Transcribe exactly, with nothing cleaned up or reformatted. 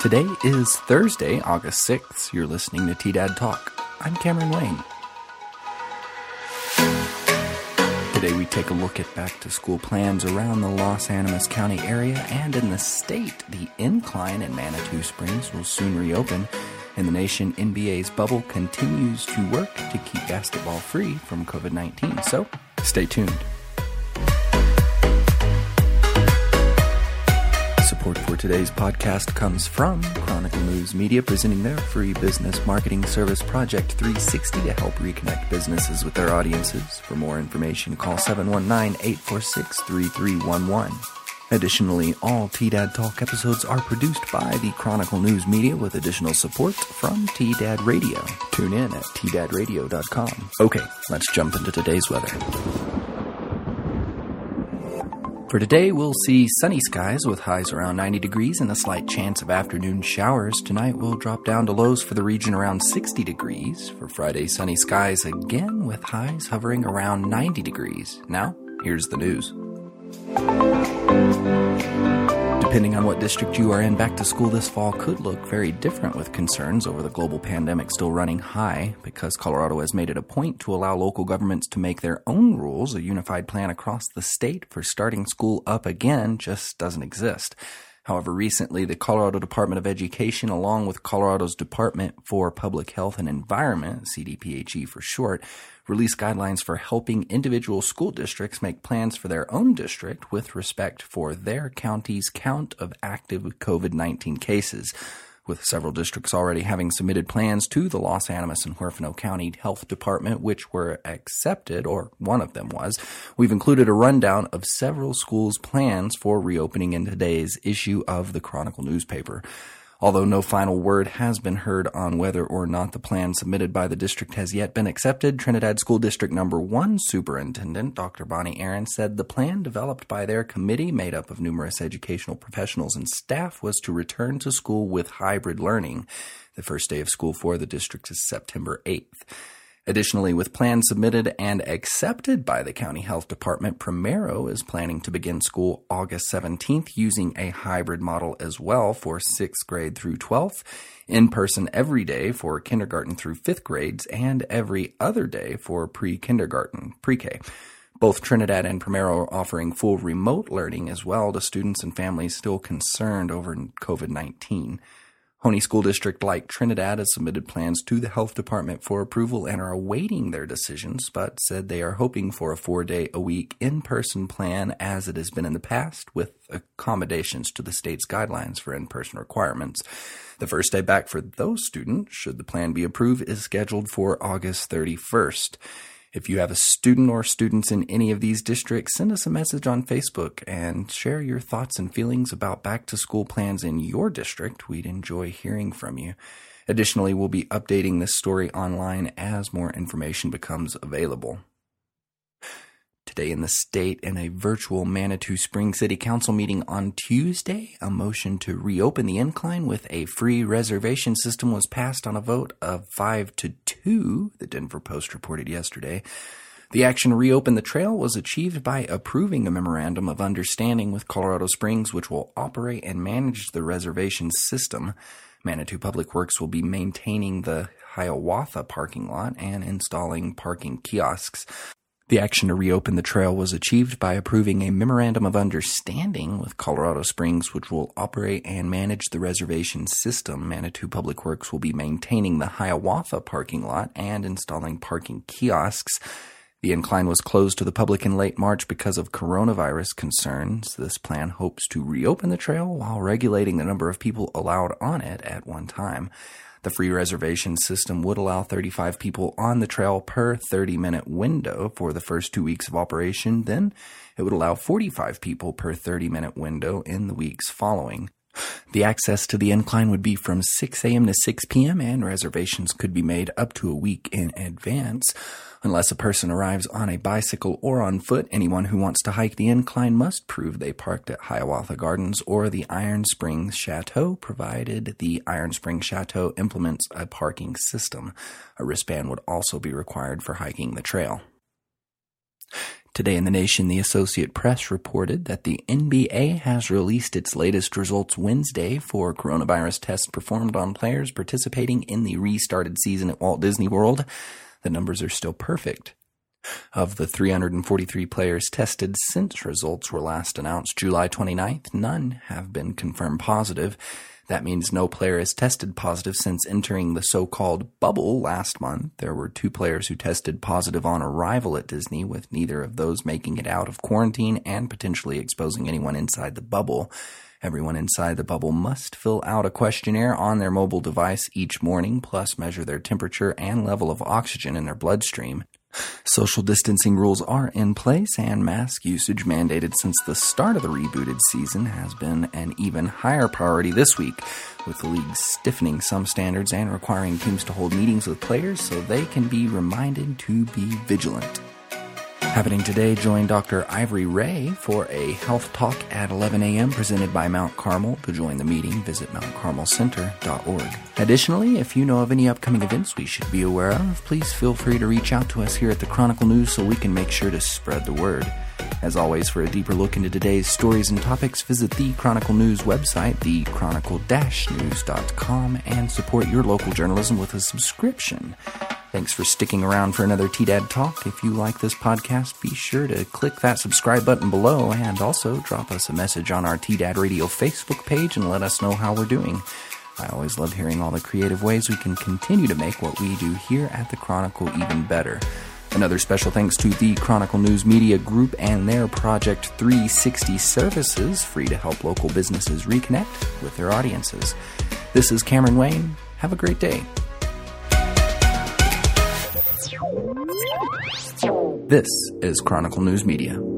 Today is Thursday, August sixth. You're listening to T-Dad Talk. I'm Cameron Wayne. Today we take a look at back-to-school plans around the Los Animas County area and in the state. The Incline in Manitou Springs will soon reopen. In the nation, N B A's bubble continues to work to keep basketball free from covid nineteen. So, stay tuned. Support for today's podcast comes from Chronicle News Media, presenting their free business marketing service Project three sixty to help reconnect businesses with their audiences. For more information, call seven one nine, eight four six, three three one one. Additionally, all T-Dad Talk episodes are produced by the Chronicle News Media with additional support from T-Dad Radio. Tune in at T Dad Radio dot com. Okay, let's jump into today's weather. For today, we'll see sunny skies with highs around ninety degrees and a slight chance of afternoon showers. Tonight, we'll drop down to lows for the region around sixty degrees. For Friday, sunny skies again with highs hovering around ninety degrees. Now, here's the news. Depending on what district you are in, back to school this fall could look very different with concerns over the global pandemic still running high. Because Colorado has made it a point to allow local governments to make their own rules, a unified plan across the state for starting school up again just doesn't exist. However, recently, the Colorado Department of Education, along with Colorado's Department for Public Health and Environment, C D P H E for short, released guidelines for helping individual school districts make plans for their own district with respect for their county's count of active covid nineteen cases. With several districts already having submitted plans to the Los Animas and Huerfano County Health Department, which were accepted, or one of them was, we've included a rundown of several schools' plans for reopening in today's issue of the Chronicle newspaper. Although no final word has been heard on whether or not the plan submitted by the district has yet been accepted, Trinidad School District Number one Superintendent Doctor Bonnie Aaron said the plan developed by their committee, made up of numerous educational professionals and staff, was to return to school with hybrid learning. The first day of school for the district is September eighth. Additionally, with plans submitted and accepted by the County Health Department, Primero is planning to begin school August seventeenth using a hybrid model as well for sixth grade through twelfth, in person every day for kindergarten through fifth grades, and every other day for pre-kindergarten, pre-K. Both Trinidad and Primero are offering full remote learning as well to students and families still concerned over covid nineteen. Honey School District, like Trinidad, has submitted plans to the Health Department for approval and are awaiting their decisions, but said they are hoping for a four-day-a-week in-person plan as it has been in the past, with accommodations to the state's guidelines for in-person requirements. The first day back for those students, should the plan be approved, is scheduled for August thirty-first. If you have a student or students in any of these districts, send us a message on Facebook and share your thoughts and feelings about back-to-school plans in your district. We'd enjoy hearing from you. Additionally, we'll be updating this story online as more information becomes available. Today in the state, in a virtual Manitou Springs City Council meeting on Tuesday, a motion to reopen the Incline with a free reservation system was passed on a vote of five to two, the Denver Post reported yesterday. The action to reopen the trail was achieved by approving a memorandum of understanding with Colorado Springs, which will operate and manage the reservation system. Manitou Public Works will be maintaining the Hiawatha parking lot and installing parking kiosks. The action to reopen the trail was achieved by approving a memorandum of understanding with Colorado Springs, which will operate and manage the reservation system. Manitou Public Works will be maintaining the Hiawatha parking lot and installing parking kiosks. The Incline was closed to the public in late March because of coronavirus concerns. This plan hopes to reopen the trail while regulating the number of people allowed on it at one time. The free reservation system would allow thirty-five people on the trail per thirty-minute window for the first two weeks of operation. Then it would allow forty-five people per thirty-minute window in the weeks following. The access to the Incline would be from six a.m. to six p.m., and reservations could be made up to a week in advance. Unless a person arrives on a bicycle or on foot, anyone who wants to hike the Incline must prove they parked at Hiawatha Gardens or the Iron Springs Chateau, provided the Iron Springs Chateau implements a parking system. A wristband would also be required for hiking the trail. Today in the Nation, the Associated Press reported that the N B A has released its latest results Wednesday for coronavirus tests performed on players participating in the restarted season at Walt Disney World. The numbers are still perfect. Of the three hundred forty-three players tested since results were last announced July twenty-ninth, none have been confirmed positive. That means no player has tested positive since entering the so-called bubble last month. There were two players who tested positive on arrival at Disney, with neither of those making it out of quarantine and potentially exposing anyone inside the bubble. Everyone inside the bubble must fill out a questionnaire on their mobile device each morning, plus measure their temperature and level of oxygen in their bloodstream. Social distancing rules are in place, and mask usage mandated since the start of the rebooted season has been an even higher priority this week, with the league stiffening some standards and requiring teams to hold meetings with players so they can be reminded to be vigilant. Happening today, join Doctor Ivory Ray for a health talk at eleven a.m. presented by Mount Carmel. To join the meeting, visit mount carmel center dot org. Additionally, if you know of any upcoming events we should be aware of, please feel free to reach out to us here at the Chronicle News so we can make sure to spread the word. As always, for a deeper look into today's stories and topics, visit the Chronicle News website, the chronicle dash news dot com, and support your local journalism with a subscription. Thanks for sticking around for another T-Dad Talk. If you like this podcast, be sure to click that subscribe button below and also drop us a message on our T-Dad Radio Facebook page and let us know how we're doing. I always love hearing all the creative ways we can continue to make what we do here at the Chronicle even better. Another special thanks to the Chronicle News Media Group and their Project three sixty services, free to help local businesses reconnect with their audiences. This is Cameron Wayne. Have a great day. This is Chronicle News Media.